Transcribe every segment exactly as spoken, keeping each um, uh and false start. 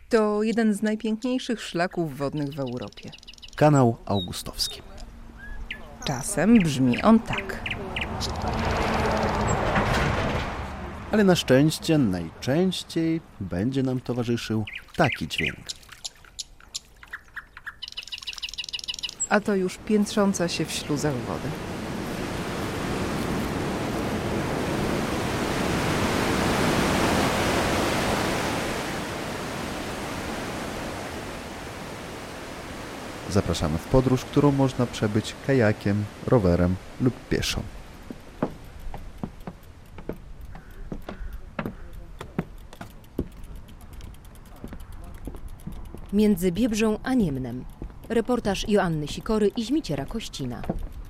To jeden z najpiękniejszych szlaków wodnych w Europie. Kanał Augustowski. Czasem brzmi on tak. Ale na szczęście najczęściej będzie nam towarzyszył taki dźwięk. A to już piętrząca się w śluzach wody. Zapraszamy w podróż, którą można przebyć kajakiem, rowerem lub pieszo. Między Biebrzą a Niemnem. Reportaż Joanny Sikory i Zmiciera Kościna.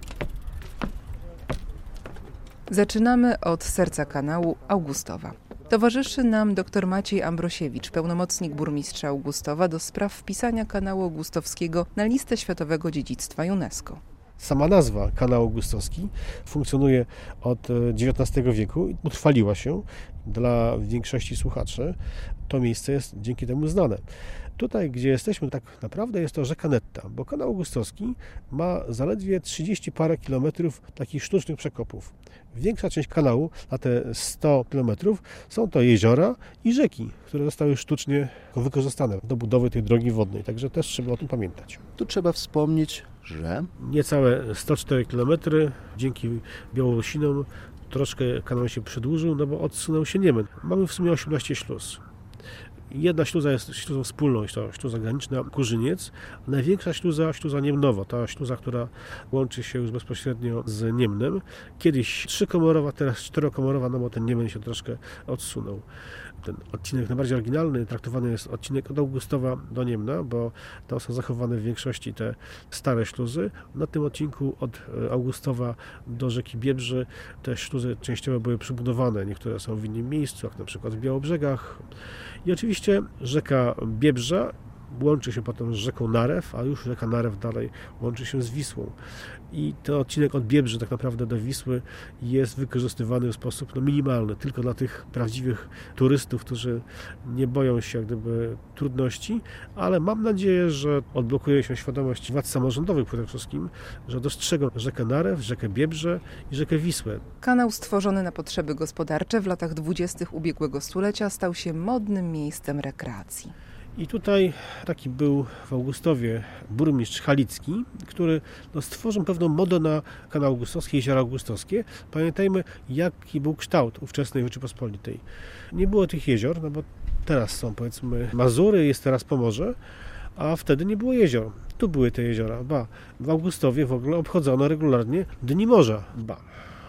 Zaczynamy od serca kanału Augustowa. Towarzyszy nam dr Maciej Ambrosiewicz, pełnomocnik burmistrza Augustowa do spraw wpisania kanału augustowskiego na listę Światowego Dziedzictwa UNESCO. Sama nazwa Kanał Augustowski funkcjonuje od dziewiętnastego wieku i utrwaliła się dla większości słuchaczy. To miejsce jest dzięki temu znane. Tutaj, gdzie jesteśmy, tak naprawdę jest to rzeka Netta, bo kanał augustowski ma zaledwie trzydzieści parę kilometrów takich sztucznych przekopów. Większa część kanału, na te sto kilometrów, są to jeziora i rzeki, które zostały sztucznie wykorzystane do budowy tej drogi wodnej, także też trzeba o tym pamiętać. Tu trzeba wspomnieć, że Niecałe sto cztery kilometry dzięki Białorusinom troszkę kanał się przedłużył, no bo odsunął się Niemen. Mamy w sumie osiemnaście śluz. Jedna śluza jest śluzą wspólną, jest to śluza graniczna Kurzyniec. Największa śluza, śluza Niemnowa, ta śluza, która łączy się już bezpośrednio z Niemnem. Kiedyś trzykomorowa, teraz czterokomorowa, no bo ten Niemen się troszkę odsunął. Ten odcinek najbardziej oryginalny traktowany jest odcinek od Augustowa do Niemna, bo tam są zachowane w większości te stare śluzy. Na tym odcinku od Augustowa do rzeki Biebrzy te śluzy częściowo były przybudowane. Niektóre są w innym miejscu, jak na przykład w Białobrzegach. I oczywiście rzeka Biebrza łączy się potem z rzeką Narew, a już rzeka Narew dalej łączy się z Wisłą. I ten odcinek od Biebrzy tak naprawdę do Wisły jest wykorzystywany w sposób no, minimalny, tylko dla tych prawdziwych turystów, którzy nie boją się jak gdyby trudności, ale mam nadzieję, że odblokuje się świadomość władz samorządowych przede wszystkim, że dostrzegą rzekę Narew, rzekę Biebrze i rzekę Wisłę. Kanał stworzony na potrzeby gospodarcze w latach dwudziestych ubiegłego stulecia stał się modnym miejscem rekreacji. I tutaj taki był w Augustowie burmistrz Halicki, który no, stworzył pewną modę na kanał augustowski, jeziora augustowskie. Pamiętajmy, jaki był kształt ówczesnej Rzeczypospolitej. Nie było tych jezior, no bo teraz są powiedzmy Mazury, jest teraz Pomorze, a wtedy nie było jezior. Tu były te jeziora. Ba, w Augustowie w ogóle obchodzono regularnie Dni Morza. Ba.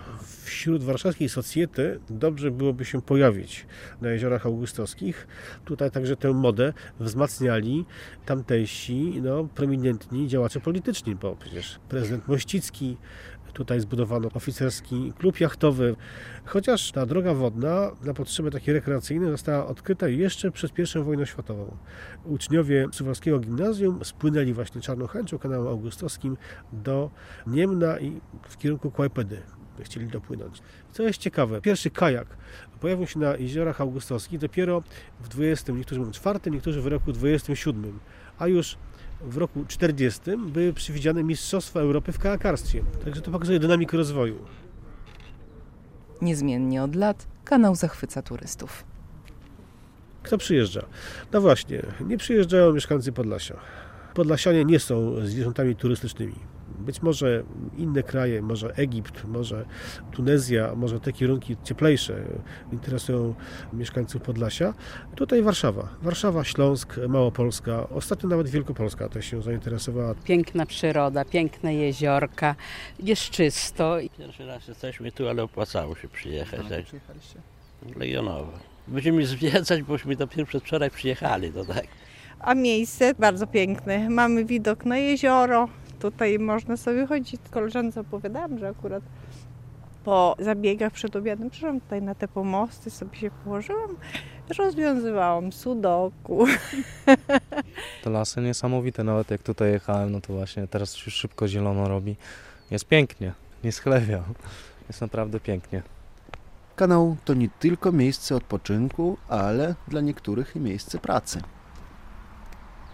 Wśród warszawskiej socjety dobrze byłoby się pojawić na jeziorach augustowskich. Tutaj także tę modę wzmacniali tamtejsi no, prominentni działacze polityczni, bo przecież prezydent Mościcki, tutaj zbudowano oficerski klub jachtowy. Chociaż ta droga wodna na potrzeby takie rekreacyjne została odkryta jeszcze przed pierwszą wojną światową. Uczniowie Suwalskiego Gimnazjum spłynęli właśnie Czarną Chęcią, kanałem augustowskim do Niemna i w kierunku Kłajpedy chcieli dopłynąć. Co jest ciekawe, pierwszy kajak pojawił się na jeziorach augustowskich dopiero w dwudziestym, niektórzy mówią czwartym, niektórzy w roku dwudziestym siódmym, a już w roku czterdziestym były przewidziane Mistrzostwa Europy w kajakarstwie. Także to pokazuje dynamikę rozwoju. Niezmiennie od lat kanał zachwyca turystów. Kto przyjeżdża? No właśnie, nie przyjeżdżają mieszkańcy Podlasia. Podlasianie nie są zwierzętami turystycznymi. Być może inne kraje, może Egipt, może Tunezja, może te kierunki cieplejsze interesują mieszkańców Podlasia. Tutaj Warszawa. Warszawa, Śląsk, Małopolska, ostatnio nawet Wielkopolska też się zainteresowała. Piękna przyroda, piękne jeziorka, jest czysto. Pierwszy raz jesteśmy tu, ale opłacało się przyjechać. gdzie przyjechaliście? Legionowo. Będziemy zwiedzać, bośmy dopiero przedwczoraj przyjechali, to tak. A miejsce bardzo piękne. Mamy widok na jezioro. Tutaj można sobie chodzić. Koleżance opowiadałam, że akurat po zabiegach przed obiadem przyszłam tutaj na te pomosty, sobie się położyłam, rozwiązywałam sudoku. Te lasy niesamowite, nawet jak tutaj jechałem, no to właśnie teraz już szybko zielono robi. Jest pięknie, nie schlewia. Jest naprawdę pięknie. Kanał to nie tylko miejsce odpoczynku, ale dla niektórych i miejsce pracy.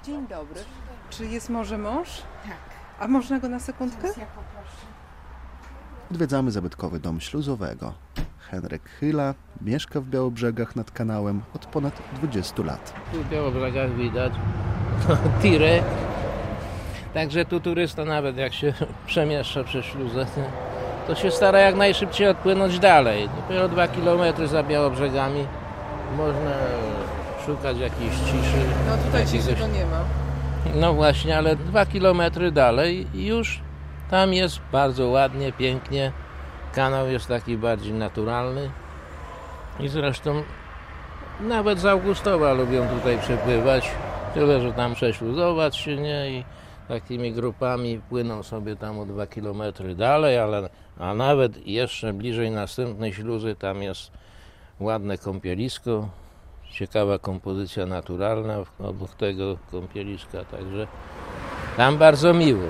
Dzień dobry. Czy jest może mąż? Tak. A można go na sekundkę? Ja poproszę. Odwiedzamy zabytkowy dom śluzowego. Henryk Chyla mieszka w Białobrzegach nad kanałem od ponad dwudziestu lat. Tu w Białobrzegach widać tiry. Także tu turysta nawet jak się przemieszcza przez śluzę, to się stara jak najszybciej odpłynąć dalej. Dopiero dwa kilometry za Białobrzegami można szukać jakiejś ciszy. No tutaj jakiegoś... ciszy to nie ma. No właśnie, ale dwa kilometry dalej i już tam jest bardzo ładnie, pięknie. Kanał jest taki bardziej naturalny. I zresztą nawet z Augustowa lubią tutaj przepływać. Tyle, że tam prześluzować się nie i takimi grupami płyną sobie tam o dwa kilometry dalej, ale a nawet jeszcze bliżej następnej śluzy tam jest ładne kąpielisko. Ciekawa kompozycja naturalna obok tego kąpieliska, także tam bardzo miło.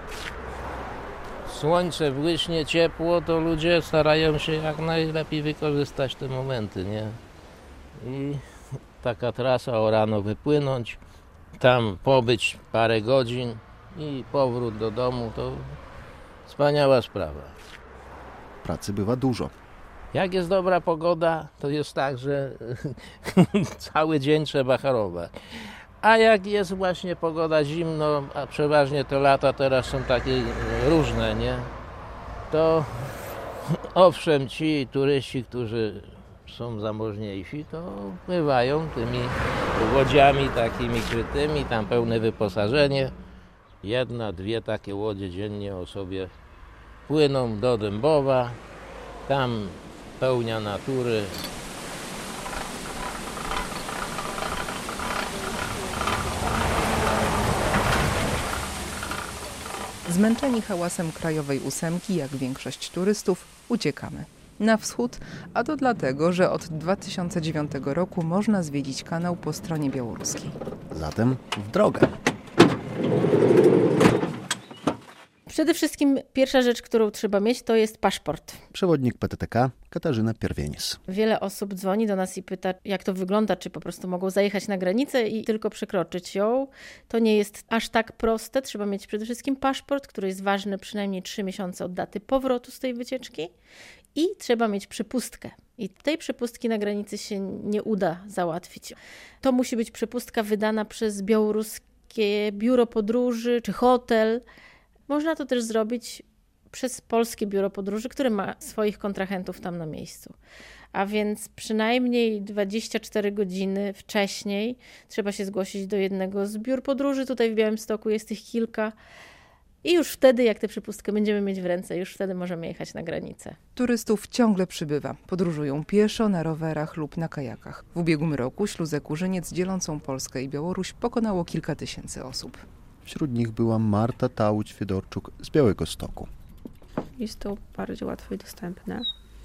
Słońce błyśnie, ciepło, to ludzie starają się jak najlepiej wykorzystać te momenty, nie? I taka trasa o rano wypłynąć, tam pobyć parę godzin i powrót do domu, to wspaniała sprawa. Pracy bywa dużo. Jak jest dobra pogoda, to jest tak, że cały dzień trzeba harować. A jak jest właśnie pogoda zimno, a przeważnie te lata teraz są takie różne, nie? To owszem, ci turyści, którzy są zamożniejsi, to pływają tymi łodziami takimi krytymi, tam pełne wyposażenie. Jedna, dwie takie łodzie dziennie o sobie płyną do Dębowa, tam pełnia natury. Zmęczeni hałasem krajowej ósemki, jak większość turystów, uciekamy na wschód, a to dlatego, że od dwa tysiące dziewiątego roku można zwiedzić kanał po stronie białoruskiej. Zatem w drogę. Przede wszystkim pierwsza rzecz, którą trzeba mieć, to jest paszport. Przewodnik P T T K Katarzyna Pierwienis. Wiele osób dzwoni do nas i pyta, jak to wygląda, czy po prostu mogą zajechać na granicę i tylko przekroczyć ją. To nie jest aż tak proste. Trzeba mieć przede wszystkim paszport, który jest ważny przynajmniej trzy miesiące od daty powrotu z tej wycieczki i trzeba mieć przepustkę. I tej przepustki na granicy się nie uda załatwić. To musi być przepustka wydana przez białoruskie biuro podróży czy hotel. Można to też zrobić przez polskie biuro podróży, które ma swoich kontrahentów tam na miejscu. A więc przynajmniej dwadzieścia cztery godziny wcześniej trzeba się zgłosić do jednego z biur podróży. Tutaj w Białymstoku jest ich kilka. I już wtedy, jak tę przepustkę będziemy mieć w ręce, już wtedy możemy jechać na granicę. Turystów ciągle przybywa. Podróżują pieszo, na rowerach lub na kajakach. W ubiegłym roku śluzę Kurzyniec dzielącą Polskę i Białoruś pokonało kilka tysięcy osób. Wśród nich była Marta Tauć-Fiedorczuk z Białegostoku. Jest to bardziej łatwo i dostępne,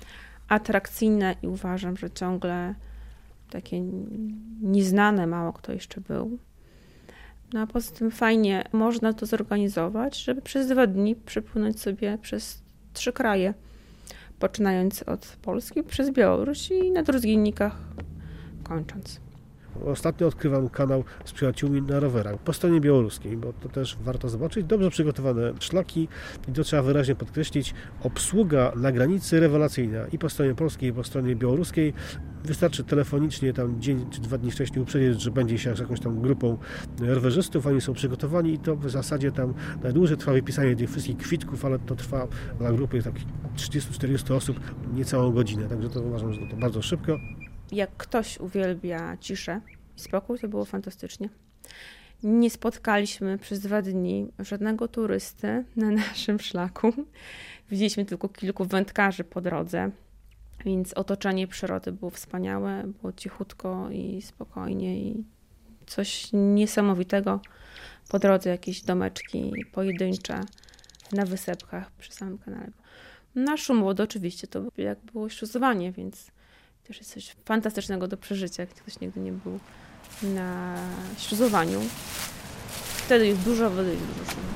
atrakcyjne i uważam, że ciągle takie nieznane, mało kto jeszcze był. No a poza tym fajnie można to zorganizować, żeby przez dwa dni przepłynąć sobie przez trzy kraje, poczynając od Polski przez Białoruś i na rozdzielnikach kończąc. Ostatnio odkrywam kanał z przyjaciółmi na rowerach po stronie białoruskiej, bo to też warto zobaczyć. Dobrze przygotowane szlaki i to trzeba wyraźnie podkreślić. Obsługa na granicy rewelacyjna i po stronie polskiej, i po stronie białoruskiej. Wystarczy telefonicznie tam dzień czy dwa dni wcześniej uprzedzić, że będzie się z jakąś tam grupą rowerzystów. Oni są przygotowani i to w zasadzie tam najdłużej trwa wypisanie tych wszystkich kwitków, ale to trwa dla grupy takich trzydziestu czterdziestu osób niecałą godzinę. Także to uważam, że to bardzo szybko. Jak ktoś uwielbia ciszę i spokój, to było fantastycznie. Nie spotkaliśmy przez dwa dni żadnego turysty na naszym szlaku. Widzieliśmy tylko kilku wędkarzy po drodze, więc otoczenie przyrody było wspaniałe, było cichutko i spokojnie i coś niesamowitego. Po drodze jakieś domeczki pojedyncze na wysepkach przy samym kanale. Na szum wody oczywiście to jak było śluzowanie, więc też jest coś fantastycznego do przeżycia, jak ktoś nigdy nie był na śluzowaniu. Wtedy jest dużo wody i dużo szumu.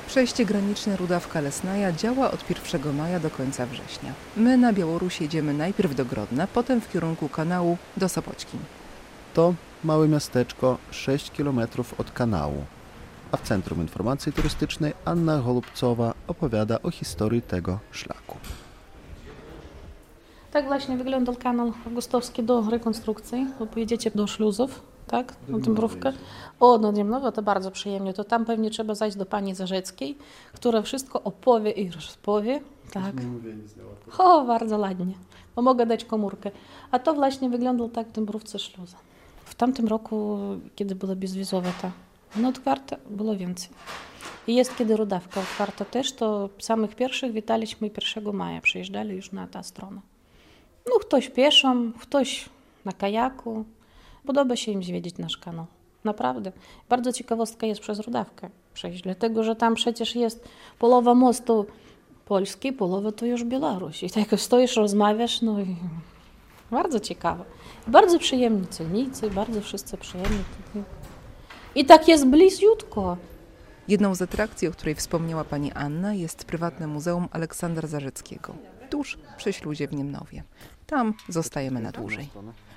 Przejście graniczne Rudawka-Lesnaja działa od pierwszego maja do końca września. My na Białoruś jedziemy najpierw do Grodna, potem w kierunku kanału do Sopoćkin. To małe miasteczko sześć kilometrów od kanału. A w Centrum Informacji Turystycznej Anna Golubcowa opowiada o historii tego szlaku. Tak właśnie wyglądał kanał augustowski do rekonstrukcji. Bo pojedziecie do śluzów, tak, na Dąbrówkę. O, no Dniemnowo to bardzo przyjemnie. To tam pewnie trzeba zajść do pani Zarzeckiej, która wszystko opowie i rozpowie. Tak. O, bardzo ładnie. Bo mogę dać komórkę. A to właśnie wyglądał tak w Dąbrówce śluza. W tamtym roku, kiedy była bezwizowa ta, no otwarta, było więcej. I jest, kiedy Rudawka otwarta też, to samych pierwszych witaliśmy pierwszego maja. Przyjeżdżali już na tę stronę. No ktoś pieszą, ktoś na kajaku. Podoba się im zwiedzić nasz kanał. Naprawdę. Bardzo ciekawostka jest przez Rudawkę przejść, dlatego że tam przecież jest połowa mostu polski, połowa to już Białoruś. I tak stoisz, rozmawiasz, no i bardzo ciekawe. Bardzo przyjemni celnicy, bardzo wszyscy przyjemni. I tak jest bliziutko. Jedną z atrakcji, o której wspomniała pani Anna, jest prywatne Muzeum Aleksandra Zarzeckiego, tuż przy śluzie w Niemnowie. Tam zostajemy na dłużej.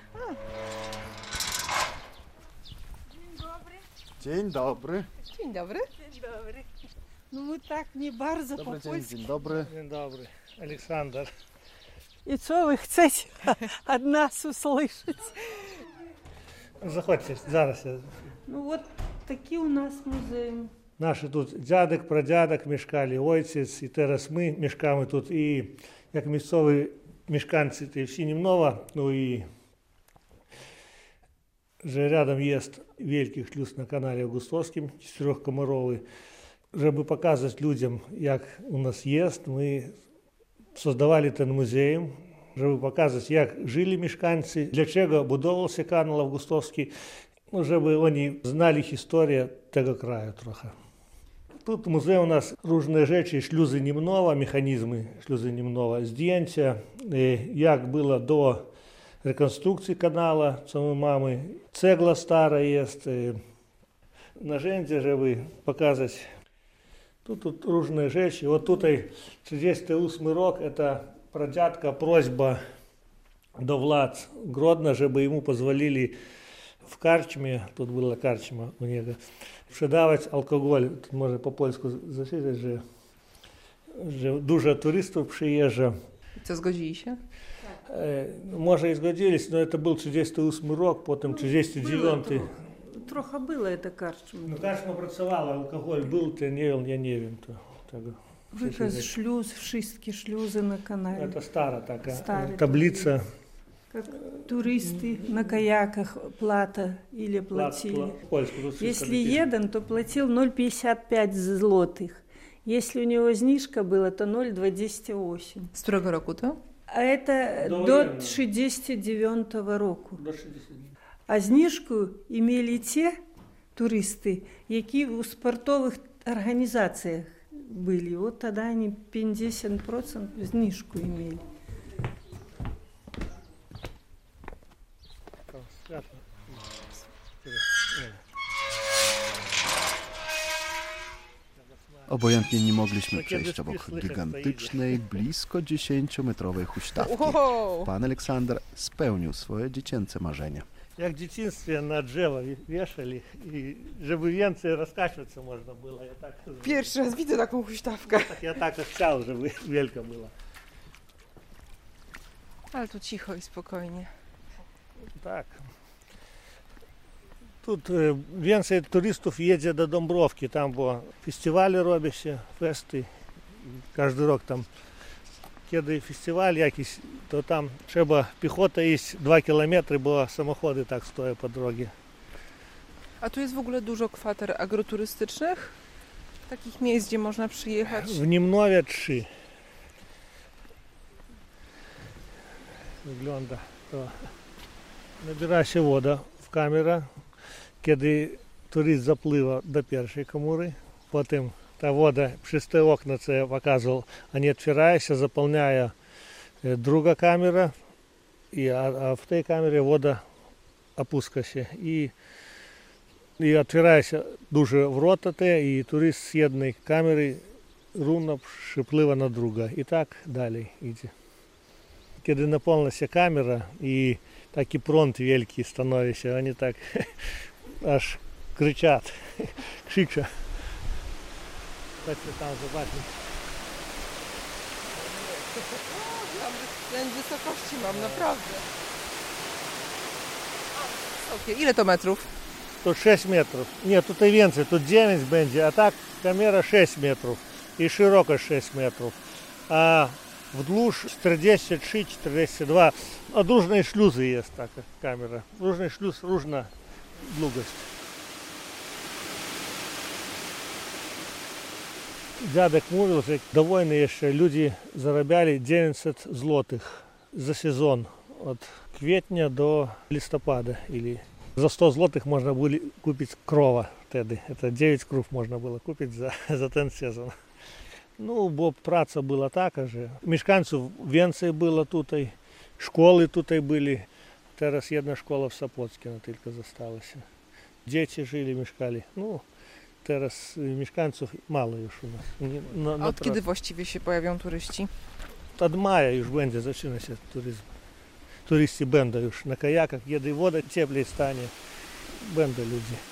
Dzień dobry. Dzień dobry. Dzień dobry. No my tak nie bardzo Dobry po dzień, polsku. dzień dobry. Dzień dobry, Aleksander. I co wy chcecie od nas usłyszeć? Заходźcie, zaraz. Ну вот taki u nas muzeum. Наші тут дядек, прадядок мешкали, ojciec, і teraz ми мешкаємо тут. І як місцеві мешканці, то всі Немнова, ну і że рядом jest wielki śluz na kanale augustowskim, czterechkomorowy. Żeby pokazać ludziom, jak u nas jest, my stworzyli ten muzeum, żeby pokazać, jak żyli mieszkańcy, dlaczego budował się kanał augustowski, no, żeby oni znali historię tego kraju trochę. Тут в музеї у нас różne rzeczy, śluzy Niemnowa, mechanizmy śluzy Niemnowa, zdjęcia, jak było do rekonstrukcji kanału, co my mamy. Cegła stara jest, narzędzia, żeby pokazać. Tu, tu różne rzeczy. Вот tutaj trzydziesty ósmy rok, это pradziadka prośba do władz Grodna, żeby mu pozwolili w karczmie, тут była karczma u niego, sprzedawać alkohol. Тут może po polsku zaczytać, że, że dużo turystów przyjeżdża. Co, zgodzili się? Może i zgodzili się, no to był trzydziesty ósmy rok, potem trzydziesty dziewiąty. Trochę było to karczma. No karczma pracowała, alkohol był, to nie wiem, ja nie wiem to, tego. Wykaz śluz, wszystkie śluzy na kanale. To stara taka Stary, tablica. Как туристы на каяках плата или платили. Если один, то платил ноль пятьдесят пять злотых. Если у него знижка была, то ноль двадцать восемь. Z którego roku to? А это до trzydziestego dziewiątego roku. А знижку имели те туристы, які у спортовых организациях были. Вот тогда они пятьдесят процентов знижку имели. Obojętnie nie mogliśmy przejść obok gigantycznej, blisko dziesięciometrowej huśtawki. Pan Aleksander spełnił swoje dziecięce marzenia. Jak w dzieciństwie na drzewo wieszali, i żeby więcej rozkачиваться można było. Ja tak, Pierwszy raz widzę taką huśtawkę. Tak, ja tak chciał, żeby wielka była. Ale tu cicho i spokojnie. Tak. Тут więcej turystów jedzie do Dąbrówki, tam bo festiwale robią się, festy, każdy rok tam. Kiedy festiwal jakiś, to tam trzeba piechota iść dwa kilometry, bo samochody tak stoją po drodze. A tu jest w ogóle dużo kwater agroturystycznych? Takich miejsc, gdzie można przyjechać? W Niemnowie trzy. Wygląda to. Nabiera się woda w kamerę. Kiedy turyst zapływa do pierwszej komory, potem ta woda przez te okna, co ja pokazał, oni otwierają się, zapełniają druga kamera, i, a, a w tej kamerze woda opuszcza się i I otwierają się duże wrota te i turyst z jednej kamery równo przypływa na drugą i tak dalej idzie. Kiedy napełnia się kamera i taki prąd wielki stanowi się, oni tak aż krzyczą, krzyczą. Chodźcie tam zobaczyć. Ten wysokości mam, naprawdę. Wysokie. Ile to metrów? To sześć metrów. Nie, tutaj więcej, to dziewięć będzie, a tak kamera sześć metrów i szerokość sześć metrów. A wdłuż czterdzieści trzy czterdzieści dwa. Od różnej śluzy jest taka kamera. Różny śluz, różna długość. Dziadek mówił, że do wojny jeszcze ludzie zarabiali dziewięćset złotych za sezon. Od kwietnia do listopada. Ili za sto złotych można było kupić krowa wtedy. To dziewięć krów można było kupić za, za ten sezon. No, bo praca była taka, że mieszkańców więcej było tutaj, szkoły tutaj byli. Teraz jedna szkoła w Sopockiem tylko została się. Dzieci żyli, mieszkali. No, teraz mieszkańców mało już u nas. Nie, na, na A od pra... kiedy właściwie się pojawią turyści? Od maja już będzie, zaczyna się turyzm. Turyści będą już na kajakach, kiedy woda cieplej stanie, będą ludzie.